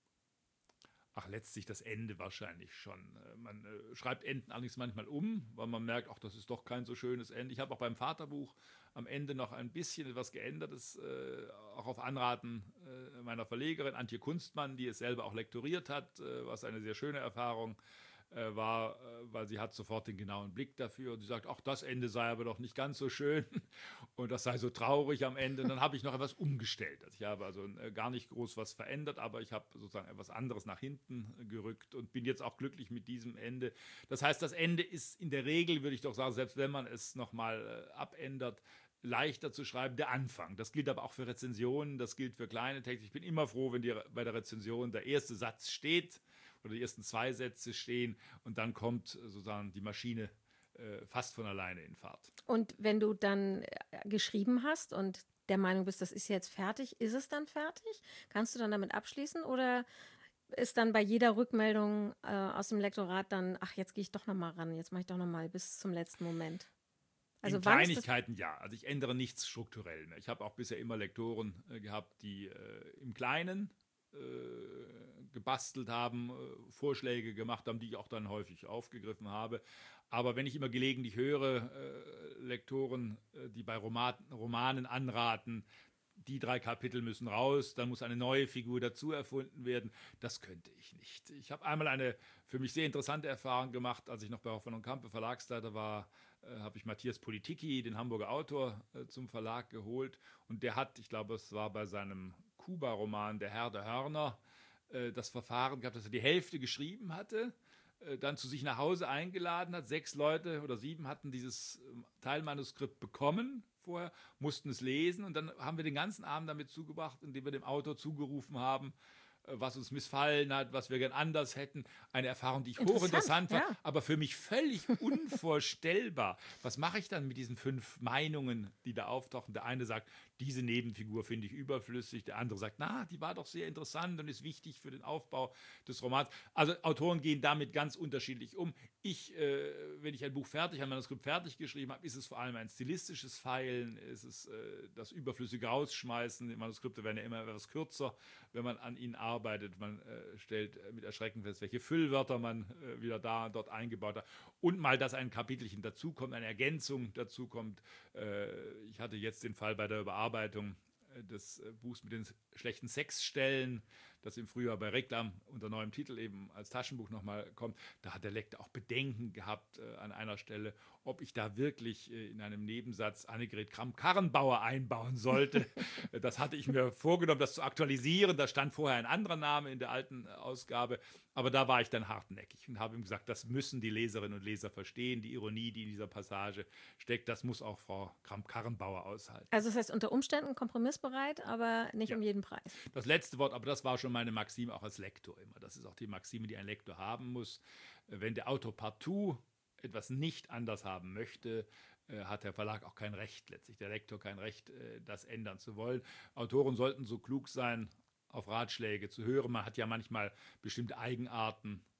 Ach, letztlich das Ende wahrscheinlich schon. Man schreibt Enden allerdings manchmal um, weil man merkt, ach, das ist doch kein so schönes Ende. Ich habe auch beim Vaterbuch am Ende noch ein bisschen etwas Geändertes, auch auf Anraten meiner Verlegerin Antje Kunstmann, die es selber auch lektoriert hat, was eine sehr schöne Erfahrung war, weil sie hat sofort den genauen Blick dafür und sie sagt, ach, das Ende sei aber doch nicht ganz so schön und das sei so traurig am Ende. Und dann habe ich noch etwas umgestellt. Also ich habe also gar nicht groß was verändert, aber ich habe sozusagen etwas anderes nach hinten gerückt und bin jetzt auch glücklich mit diesem Ende. Das heißt, das Ende ist in der Regel, würde ich doch sagen, selbst wenn man es nochmal abändert, leichter zu schreiben, der Anfang. Das gilt aber auch für Rezensionen, das gilt für kleine Texte. Ich bin immer froh, wenn bei der Rezension der erste Satz steht oder die ersten 2 Sätze stehen und dann kommt sozusagen die Maschine fast von alleine in Fahrt. Und wenn du dann geschrieben hast und der Meinung bist, das ist jetzt fertig, ist es dann fertig? Kannst du dann damit abschließen oder ist dann bei jeder Rückmeldung aus dem Lektorat dann, ach, jetzt gehe ich doch nochmal ran, jetzt mache ich doch nochmal bis zum letzten Moment? Also in Kleinigkeiten ja. Also ich ändere nichts strukturell mehr. Ich habe auch bisher immer Lektoren gehabt, die im Kleinen gebastelt haben, Vorschläge gemacht haben, die ich auch dann häufig aufgegriffen habe. Aber wenn ich immer gelegentlich höre, Lektoren, die bei Romanen anraten, die 3 Kapitel müssen raus, dann muss eine neue Figur dazu erfunden werden. Das könnte ich nicht. Ich habe einmal eine für mich sehr interessante Erfahrung gemacht, als ich noch bei Hoffmann & Campe Verlagsleiter war, habe ich Matthias Politicki, den Hamburger Autor, zum Verlag geholt. Und der hat, ich glaube, es war bei seinem Kuba-Roman Der Herr der Hörner, das Verfahren gehabt, dass er die Hälfte geschrieben hatte, dann zu sich nach Hause eingeladen hat. 6 Leute oder 7 hatten dieses Teilmanuskript bekommen vorher, mussten es lesen und dann haben wir den ganzen Abend damit zugebracht, indem wir dem Autor zugerufen haben, was uns missfallen hat, was wir gern anders hätten. Eine Erfahrung, die ich hochinteressant war, aber für mich völlig unvorstellbar. Was mache ich dann mit diesen 5 Meinungen, die da auftauchen? Der eine sagt, diese Nebenfigur finde ich überflüssig. Der andere sagt, na, die war doch sehr interessant und ist wichtig für den Aufbau des Romans. Also Autoren gehen damit ganz unterschiedlich um. Wenn ich ein Buch fertig, ein Manuskript fertig geschrieben habe, ist es vor allem ein stilistisches Feilen, ist es das überflüssige Rausschmeißen. Die Manuskripte werden ja immer etwas kürzer, wenn man an ihnen arbeitet. Man stellt mit Erschrecken fest, welche Füllwörter man wieder da und dort eingebaut hat. Und mal, dass ein Kapitelchen dazukommt, eine Ergänzung dazukommt. Ich hatte jetzt den Fall bei der Überarbeitung des Buchs mit den schlechten Sexstellen, das im Frühjahr bei Reklam unter neuem Titel eben als Taschenbuch nochmal kommt. Da hat der Lektor auch Bedenken gehabt an einer Stelle, ob ich da wirklich in einem Nebensatz Annegret Kramp-Karrenbauer einbauen sollte. Das hatte ich mir vorgenommen, das zu aktualisieren. Da stand vorher ein anderer Name in der alten Ausgabe. Aber da war ich dann hartnäckig und habe ihm gesagt, das müssen die Leserinnen und Leser verstehen. Die Ironie, die in dieser Passage steckt, das muss auch Frau Kramp-Karrenbauer aushalten. Also das heißt, unter Umständen kompromissbereit, aber nicht um jeden Preis. Das letzte Wort, aber das war schon meine Maxime auch als Lektor immer. Das ist auch die Maxime, die ein Lektor haben muss. Wenn der Autor partout etwas nicht anders haben möchte, hat der Verlag auch kein Recht, letztlich der Lektor kein Recht, das ändern zu wollen. Autoren sollten so klug sein, auf Ratschläge zu hören. Man hat ja manchmal bestimmte Eigenarten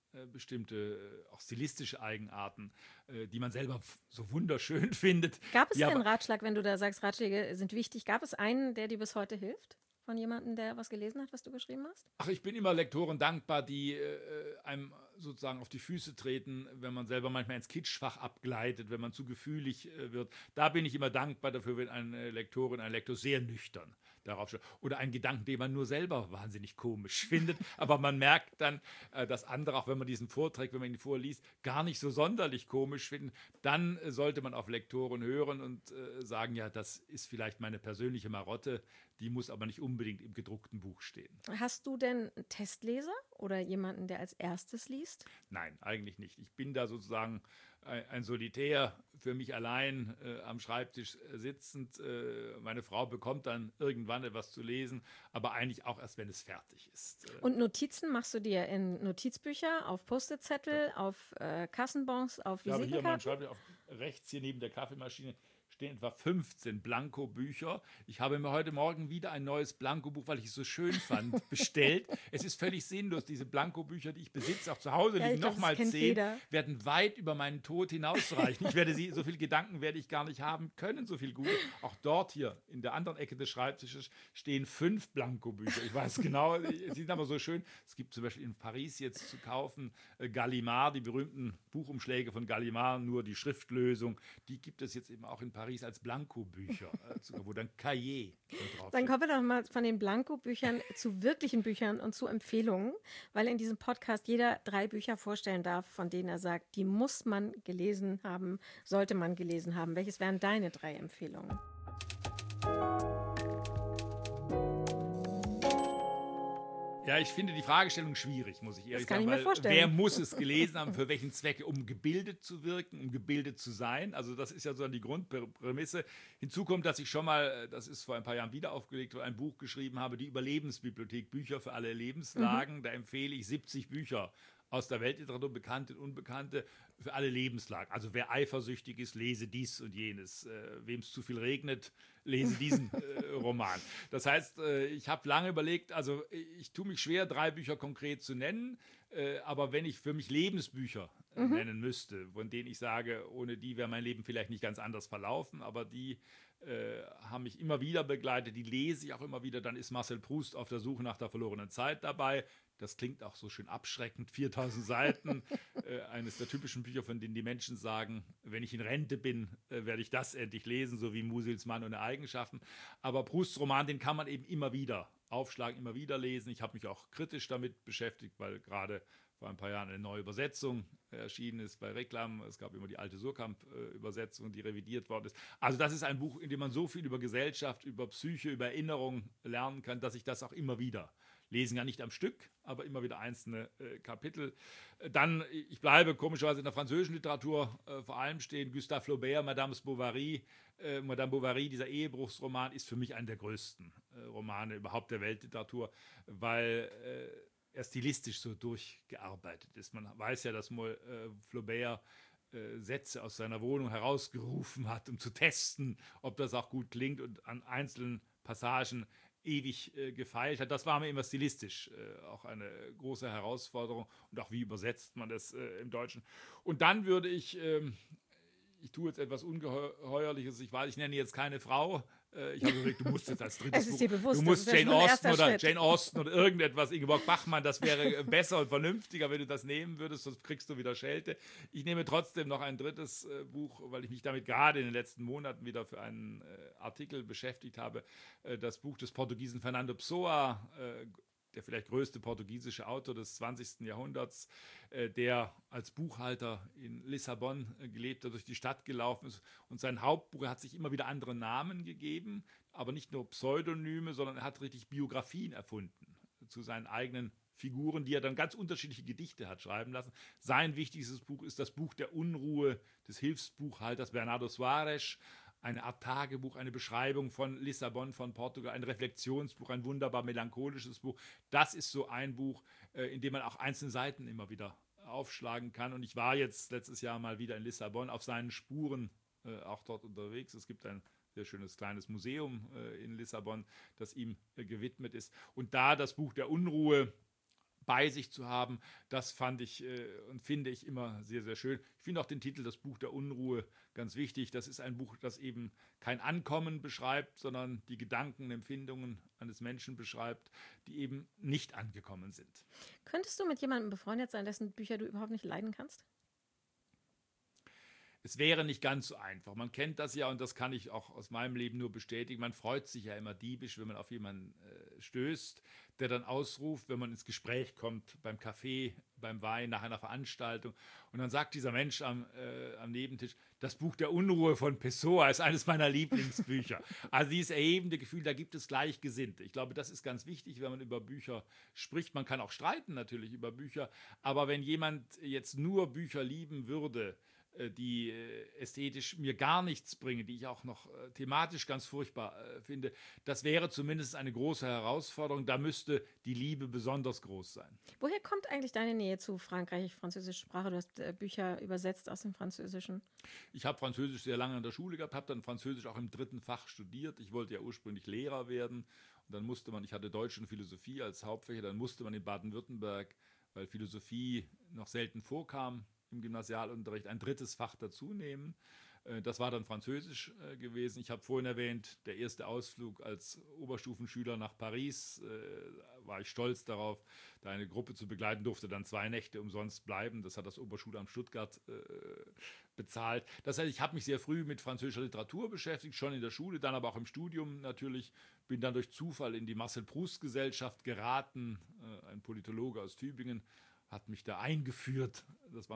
bestimmte auch stilistische Eigenarten, die man selber so wunderschön findet. Gab es einen Ratschlag, wenn du da sagst, Ratschläge sind wichtig, gab es einen, der dir bis heute hilft? Von jemandem, der was gelesen hat, was du geschrieben hast? Ach, ich bin immer Lektoren dankbar, die einem sozusagen auf die Füße treten, wenn man selber manchmal ins Kitschfach abgleitet, wenn man zu gefühlig wird. Da bin ich immer dankbar dafür, wenn eine Lektorin, ein Lektor sehr nüchtern darauf schaut. Oder einen Gedanken, den man nur selber wahnsinnig komisch findet. Aber man merkt dann, dass andere, auch wenn man diesen vorträgt, wenn man ihn vorliest, gar nicht so sonderlich komisch finden. Dann sollte man auf Lektoren hören und sagen, ja, das ist vielleicht meine persönliche Marotte, die muss aber nicht unbedingt im gedruckten Buch stehen. Hast du denn einen Testleser oder jemanden, der als erstes liest? Nein, eigentlich nicht. Ich bin da sozusagen ein Solitär für mich allein am Schreibtisch sitzend. Meine Frau bekommt dann irgendwann etwas zu lesen, aber eigentlich auch erst, wenn es fertig ist. Und Notizen machst du dir in Notizbücher, auf Post-it-Zettel, auf Kassenbons, auf Ich habe hier meinen Visitenkarten? Schreibtisch rechts hier neben der Kaffeemaschine stehen etwa 15 Blanko-Bücher. Ich habe mir heute Morgen wieder ein neues Blanko-Buch, weil ich es so schön fand, bestellt. Es ist völlig sinnlos. Diese Blanko-Bücher, die ich besitze, auch zu Hause liegen, nochmal 10, werden weit über meinen Tod hinausreichen. So viele Gedanken werde ich gar nicht haben können, so viel Gute. Auch dort hier in der anderen Ecke des Schreibtisches stehen 5 Blanko-Bücher. Ich weiß genau, sie sind aber so schön. Es gibt zum Beispiel in Paris jetzt zu kaufen Gallimard, die berühmten Buchumschläge von Gallimard, nur die Schriftlösung. Die gibt es jetzt eben auch in Paris als Blanko-Bücher, wo dann Cahiers drauf Dann kommen wir doch mal von den Blanko-Büchern zu wirklichen Büchern und zu Empfehlungen, weil in diesem Podcast jeder 3 Bücher vorstellen darf, von denen er sagt, die muss man gelesen haben, sollte man gelesen haben. Welches wären deine 3 Empfehlungen? Ja, ich finde die Fragestellung schwierig, muss ich ehrlich Das kann sagen. ich mir vorstellen. Wer muss es gelesen haben, für welchen Zwecke, um gebildet zu wirken, um gebildet zu sein? Also das ist ja so die Grundprämisse. Hinzu kommt, dass ich schon mal, das ist vor ein paar Jahren wieder aufgelegt worden, ein Buch geschrieben habe, die Überlebensbibliothek, Bücher für alle Lebenslagen. Da empfehle ich 70 Bücher aus der Weltliteratur, bekannte und unbekannte, für alle Lebenslagen. Also wer eifersüchtig ist, lese dies und jenes. Wem es zu viel regnet, lese diesen Roman. Das heißt, ich habe lange überlegt, also ich tue mich schwer, 3 Bücher konkret zu nennen, aber wenn ich für mich Lebensbücher nennen müsste, von denen ich sage, ohne die wäre mein Leben vielleicht nicht ganz anders verlaufen, aber die haben mich immer wieder begleitet, die lese ich auch immer wieder, dann ist Marcel Proust auf der Suche nach der verlorenen Zeit dabei. Das klingt auch so schön abschreckend, 4000 Seiten, eines der typischen Bücher, von denen die Menschen sagen, wenn ich in Rente bin, werde ich das endlich lesen, so wie Musils Mann ohne Eigenschaften. Aber Prousts Roman, den kann man eben immer wieder aufschlagen, immer wieder lesen. Ich habe mich auch kritisch damit beschäftigt, weil gerade vor ein paar Jahren eine neue Übersetzung erschienen ist bei Reklam. Es gab immer die alte Surkamp-Übersetzung, die revidiert worden ist. Also das ist ein Buch, in dem man so viel über Gesellschaft, über Psyche, über Erinnerung lernen kann, dass ich das auch immer wieder lesen kann. Nicht am Stück, aber immer wieder einzelne Kapitel. Dann, ich bleibe komischerweise in der französischen Literatur vor allem stehen, Gustave Flaubert, Madame Bovary. Madame Bovary, dieser Ehebruchsroman, ist für mich einer der größten Romane überhaupt der Weltliteratur, weil er stilistisch so durchgearbeitet ist. Man weiß ja, dass Flaubert Sätze aus seiner Wohnung herausgerufen hat, um zu testen, ob das auch gut klingt, und an einzelnen Passagen ewig gefeilt hat. Das war mir immer stilistisch auch eine große Herausforderung, und auch wie übersetzt man das im Deutschen. Und dann würde ich tue jetzt etwas Ungeheuerliches, ich weiß, ich nenne jetzt keine Frau. Ich habe überlegt, du musst jetzt als drittes Buch, du musst Jane Austen oder irgendetwas, Ingeborg Bachmann, das wäre besser und vernünftiger, wenn du das nehmen würdest, sonst kriegst du wieder Schelte. Ich nehme trotzdem noch ein drittes Buch, weil ich mich damit gerade in den letzten Monaten wieder für einen Artikel beschäftigt habe. Das Buch des Portugiesen Fernando Pessoa, der vielleicht größte portugiesische Autor des 20. Jahrhunderts, der als Buchhalter in Lissabon gelebt hat, durch die Stadt gelaufen ist. Und sein Hauptbuch, er hat sich immer wieder andere Namen gegeben, aber nicht nur Pseudonyme, sondern er hat richtig Biografien erfunden zu seinen eigenen Figuren, die er dann ganz unterschiedliche Gedichte hat schreiben lassen. Sein wichtigstes Buch ist das Buch der Unruhe des Hilfsbuchhalters Bernardo Soares, eine Art Tagebuch, eine Beschreibung von Lissabon, von Portugal, ein Reflexionsbuch, ein wunderbar melancholisches Buch. Das ist so ein Buch, in dem man auch einzelne Seiten immer wieder aufschlagen kann. Und ich war jetzt letztes Jahr mal wieder in Lissabon auf seinen Spuren auch dort unterwegs. Es gibt ein sehr schönes kleines Museum in Lissabon, das ihm gewidmet ist. Und da das Buch der Unruhe bei sich zu haben, das fand ich und finde ich immer sehr, sehr schön. Ich finde auch den Titel Das Buch der Unruhe ganz wichtig. Das ist ein Buch, das eben kein Ankommen beschreibt, sondern die Gedanken, Empfindungen eines Menschen beschreibt, die eben nicht angekommen sind. Könntest du mit jemandem befreundet sein, dessen Bücher du überhaupt nicht leiden kannst? Es wäre nicht ganz so einfach. Man kennt das ja und das kann ich auch aus meinem Leben nur bestätigen. Man freut sich ja immer diebisch, wenn man auf jemanden stößt, der dann ausruft, wenn man ins Gespräch kommt, beim Kaffee, beim Wein, nach einer Veranstaltung. Und dann sagt dieser Mensch am Nebentisch, das Buch der Unruhe von Pessoa ist eines meiner Lieblingsbücher. Also dieses erhebende Gefühl, da gibt es Gleichgesinnte. Ich glaube, das ist ganz wichtig, wenn man über Bücher spricht. Man kann auch streiten natürlich über Bücher, aber wenn jemand jetzt nur Bücher lieben würde, die ästhetisch mir gar nichts bringen, die ich auch noch thematisch ganz furchtbar finde, das wäre zumindest eine große Herausforderung. Da müsste die Liebe besonders groß sein. Woher kommt eigentlich deine Nähe zu Frankreich, französische Sprache? Du hast Bücher übersetzt aus dem Französischen. Ich habe Französisch sehr lange in der Schule gehabt, habe dann Französisch auch im 3. Fach studiert. Ich wollte ja ursprünglich Lehrer werden. Und dann musste man, ich hatte Deutsch und Philosophie als Hauptfächer, dann musste man in Baden-Württemberg, weil Philosophie noch selten vorkam, im Gymnasialunterricht ein 3. Fach dazu nehmen. Das war dann Französisch gewesen. Ich habe vorhin erwähnt, der erste Ausflug als Oberstufenschüler nach Paris, war ich stolz darauf, da eine Gruppe zu begleiten, durfte dann 2 Nächte umsonst bleiben. Das hat das Oberschulamt Stuttgart bezahlt. Das heißt, ich habe mich sehr früh mit französischer Literatur beschäftigt, schon in der Schule, dann aber auch im Studium natürlich. Bin dann durch Zufall in die Marcel-Proust-Gesellschaft geraten, ein Politologe aus Tübingen hat mich da eingeführt, das war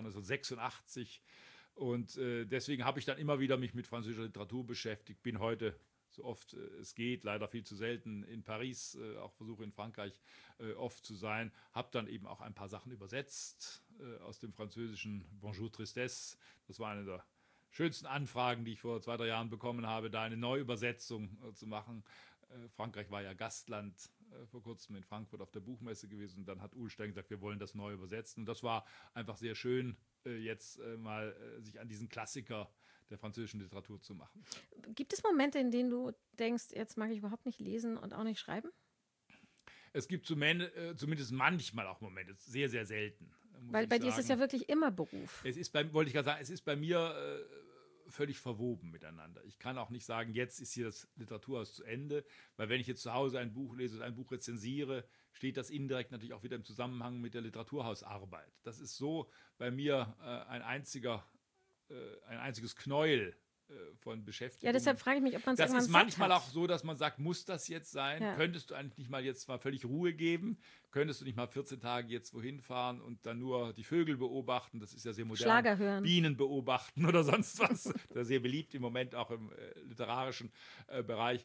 1986 und deswegen habe ich dann immer wieder mich mit französischer Literatur beschäftigt, bin heute so oft es geht, leider viel zu selten in Paris, auch versuche in Frankreich oft zu sein, habe dann eben auch ein paar Sachen übersetzt aus dem französischen Bonjour Tristesse, das war eine der schönsten Anfragen, die ich vor 2-3 Jahren bekommen habe, da eine Neuübersetzung zu machen. Frankreich war ja Gastland vor kurzem in Frankfurt auf der Buchmesse gewesen und dann hat Uhlstein gesagt, wir wollen das neu übersetzen und das war einfach sehr schön, jetzt mal sich an diesen Klassiker der französischen Literatur zu machen. Gibt es Momente, in denen du denkst, jetzt mag ich überhaupt nicht lesen und auch nicht schreiben? Es gibt zumindest manchmal auch Momente, sehr, sehr selten. Weil bei dir ist es ja wirklich immer Beruf. Wollte ich gerade sagen, es ist bei mir völlig verwoben miteinander. Ich kann auch nicht sagen, jetzt ist hier das Literaturhaus zu Ende, weil wenn ich jetzt zu Hause ein Buch lese, ein Buch rezensiere, steht das indirekt natürlich auch wieder im Zusammenhang mit der Literaturhausarbeit. Das ist so bei mir ein einziges Knäuel von Beschäftigung. Ja, deshalb frage ich mich, ob man es Das irgendwann ist manchmal satt hat. auch so, dass man sagt, muss das jetzt sein? Ja. Könntest du eigentlich nicht mal jetzt mal völlig Ruhe geben? Könntest du nicht mal 14 Tage jetzt wohin fahren und dann nur die Vögel beobachten? Das ist ja sehr modern. Schlager hören. Bienen beobachten oder sonst was. Das ist sehr beliebt im Moment auch im literarischen Bereich.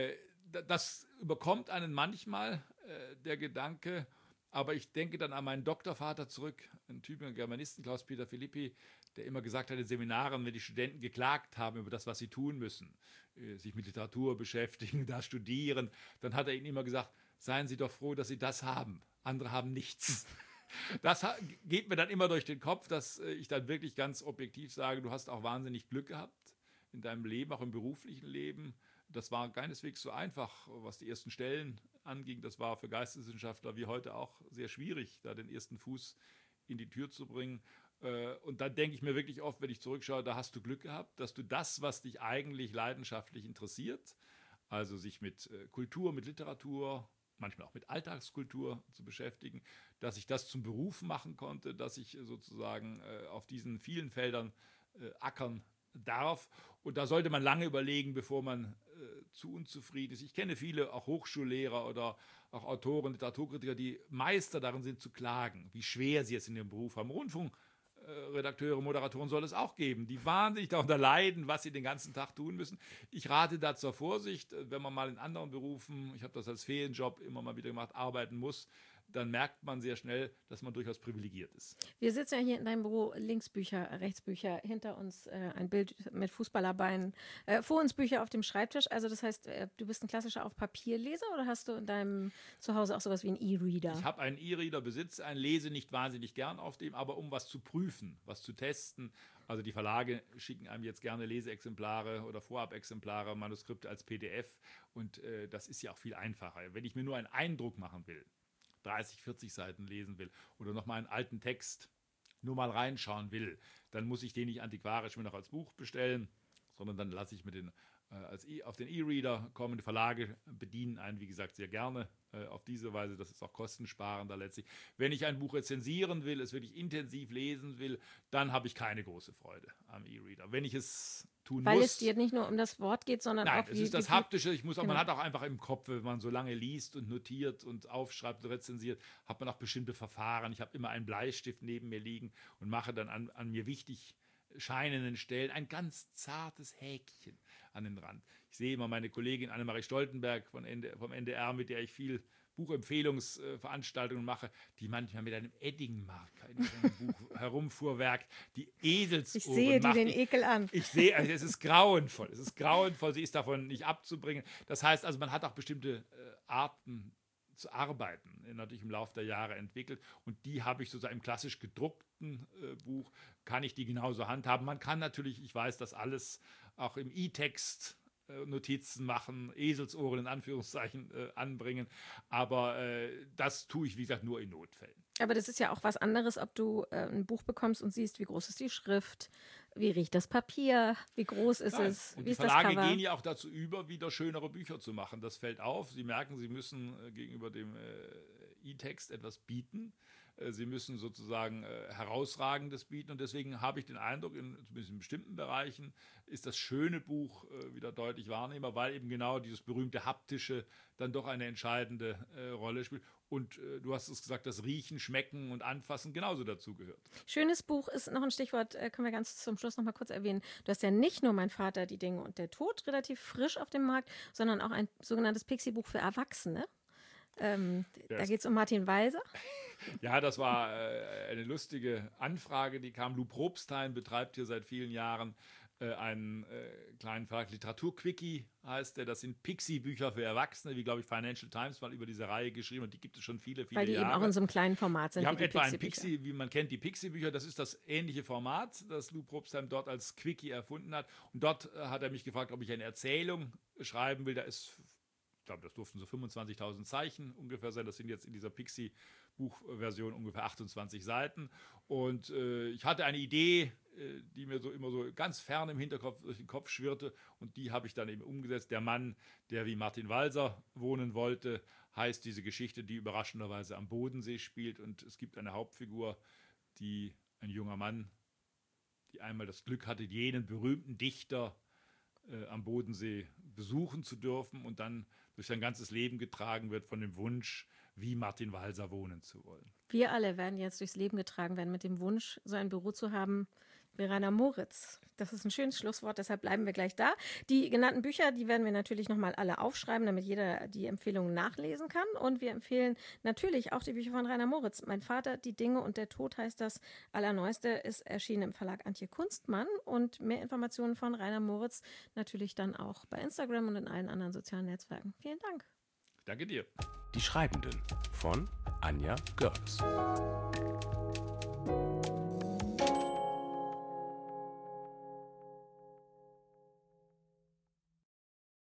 Das überkommt einen manchmal, der Gedanke, aber ich denke dann an meinen Doktorvater zurück, einen Tübinger Germanisten, Klaus-Peter Philippi, der immer gesagt hat in Seminaren, wenn die Studenten geklagt haben über das, was sie tun müssen, sich mit Literatur beschäftigen, da studieren, dann hat er ihnen immer gesagt, seien Sie doch froh, dass Sie das haben. Andere haben nichts. Das geht mir dann immer durch den Kopf, dass ich dann wirklich ganz objektiv sage, du hast auch wahnsinnig Glück gehabt in deinem Leben, auch im beruflichen Leben. Das war keineswegs so einfach, was die ersten Stellen anging. Das war für Geisteswissenschaftler wie heute auch sehr schwierig, da den ersten Fuß in die Tür zu bringen. Und dann denke ich mir wirklich oft, wenn ich zurückschaue, da hast du Glück gehabt, dass du das, was dich eigentlich leidenschaftlich interessiert, also sich mit Kultur, mit Literatur, manchmal auch mit Alltagskultur zu beschäftigen, dass ich das zum Beruf machen konnte, dass ich sozusagen auf diesen vielen Feldern ackern darf. Und da sollte man lange überlegen, bevor man zu unzufrieden ist. Ich kenne viele, auch Hochschullehrer oder auch Autoren, Literaturkritiker, die Meister darin sind zu klagen, wie schwer sie es in ihrem Beruf haben. Redakteure, Moderatoren soll es auch geben, die wahnsinnig darunter leiden, was sie den ganzen Tag tun müssen. Ich rate da zur Vorsicht, wenn man mal in anderen Berufen, ich habe das als Ferienjob immer mal wieder gemacht, arbeiten muss, dann merkt man sehr schnell, dass man durchaus privilegiert ist. Wir sitzen ja hier in deinem Büro, links Bücher, rechts Bücher, hinter uns ein Bild mit Fußballerbeinen, vor uns Bücher auf dem Schreibtisch. Also das heißt, du bist ein klassischer Auf-Papier-Leser oder hast du in deinem Zuhause auch sowas wie einen E-Reader? Ich habe einen E-Reader, besitze einen, lese nicht wahnsinnig gern auf dem, aber um was zu prüfen, was zu testen. Also die Verlage schicken einem jetzt gerne Leseexemplare oder Vorabexemplare, Manuskripte als PDF und das ist ja auch viel einfacher. Wenn ich mir nur einen Eindruck machen will, 30, 40 Seiten lesen will oder nochmal einen alten Text nur mal reinschauen will, dann muss ich den nicht antiquarisch mir noch als Buch bestellen, sondern dann lasse ich mir den auf den E-Reader kommen. Die Verlage bedienen einen, wie gesagt, sehr gerne auf diese Weise. Das ist auch kostensparender letztlich. Wenn ich ein Buch rezensieren will, es wirklich intensiv lesen will, dann habe ich keine große Freude am E-Reader. Wenn ich es tun Weil muss. es dir nicht nur um das Wort geht, sondern Nein, auch es ist das Haptische. Man hat auch einfach im Kopf, wenn man so lange liest und notiert und aufschreibt und rezensiert, hat man auch bestimmte Verfahren. Ich habe immer einen Bleistift neben mir liegen und mache dann an mir wichtig scheinenden Stellen ein ganz zartes Häkchen an den Rand. Ich sehe immer meine Kollegin Annemarie Stoltenberg vom NDR, mit der ich viel Buchempfehlungsveranstaltungen mache, die manchmal mit einem Eddingmarker in ihrem Buch herumfuhrwerkt, die Eselsohren. Ich sehe dir den Ekel an. Ich sehe, also es ist grauenvoll. Es ist grauenvoll, sie ist davon nicht abzubringen. Das heißt also, man hat auch bestimmte Arten zu arbeiten, natürlich im Laufe der Jahre entwickelt. Und die habe ich sozusagen im klassisch gedruckten Buch, kann ich die genauso handhaben. Man kann natürlich, ich weiß das alles, auch im E-Text Notizen machen, Eselsohren in Anführungszeichen anbringen. Aber das tue ich, wie gesagt, nur in Notfällen. Aber das ist ja auch was anderes, ob du ein Buch bekommst und siehst, wie groß ist die Schrift, wie riecht das Papier, wie groß ist es, und wie ist die das Verlage Cover. gehen ja auch dazu über, wieder schönere Bücher zu machen. Das fällt auf. Sie merken, sie müssen gegenüber dem E-Text etwas bieten. Sie müssen sozusagen Herausragendes bieten. Und deswegen habe ich den Eindruck, zumindest in bestimmten Bereichen, ist das schöne Buch wieder deutlich wahrnehmbar, weil eben genau dieses berühmte Haptische dann doch eine entscheidende Rolle spielt. Und du hast es gesagt, das Riechen, Schmecken und Anfassen genauso dazugehört. Schönes Buch ist noch ein Stichwort, können wir ganz zum Schluss noch mal kurz erwähnen. Du hast ja nicht nur Mein Vater, die Dinge und der Tod relativ frisch auf dem Markt, sondern auch ein sogenanntes Pixie-Buch für Erwachsene. Da geht es um Martin Walser. Ja, das war eine lustige Anfrage, die kam. Lou Probstheim betreibt hier seit vielen Jahren einen kleinen Verlag, Literatur-Quickie heißt der. Das sind Pixie-Bücher für Erwachsene, wie, glaube ich, Financial Times mal über diese Reihe geschrieben und die gibt es schon viele Jahre. Weil die eben auch in so einem kleinen Format sind. Die haben etwa ein Pixie, wie man kennt, die Pixie-Bücher. Das ist das ähnliche Format, das Lou Probstheim dort als Quickie erfunden hat. Und dort hat er mich gefragt, ob ich eine Erzählung schreiben will. Da ist, ich glaube, das durften so 25.000 Zeichen ungefähr sein. Das sind jetzt in dieser Pixie-Buchversion ungefähr 28 Seiten. Und ich hatte eine Idee, die mir so immer so ganz fern im Hinterkopf durch den Kopf schwirrte. Und die habe ich dann eben umgesetzt. Der Mann, der wie Martin Walser wohnen wollte, heißt diese Geschichte, die überraschenderweise am Bodensee spielt. Und es gibt eine Hauptfigur, ein junger Mann, die einmal das Glück hatte, jenen berühmten Dichter am Bodensee besuchen zu dürfen und dann durch sein ganzes Leben getragen wird von dem Wunsch, wie Martin Walser wohnen zu wollen. Wir alle werden jetzt durchs Leben getragen werden mit dem Wunsch, so ein Büro zu haben wie Rainer Moritz. Das ist ein schönes Schlusswort, deshalb bleiben wir gleich da. Die genannten Bücher, die werden wir natürlich nochmal alle aufschreiben, damit jeder die Empfehlungen nachlesen kann. Und wir empfehlen natürlich auch die Bücher von Rainer Moritz. Mein Vater, die Dinge und der Tod heißt das allerneueste, ist erschienen im Verlag Antje Kunstmann. Und mehr Informationen von Rainer Moritz natürlich dann auch bei Instagram und in allen anderen sozialen Netzwerken. Vielen Dank. Danke dir. Die Schreibenden von Anja Götz.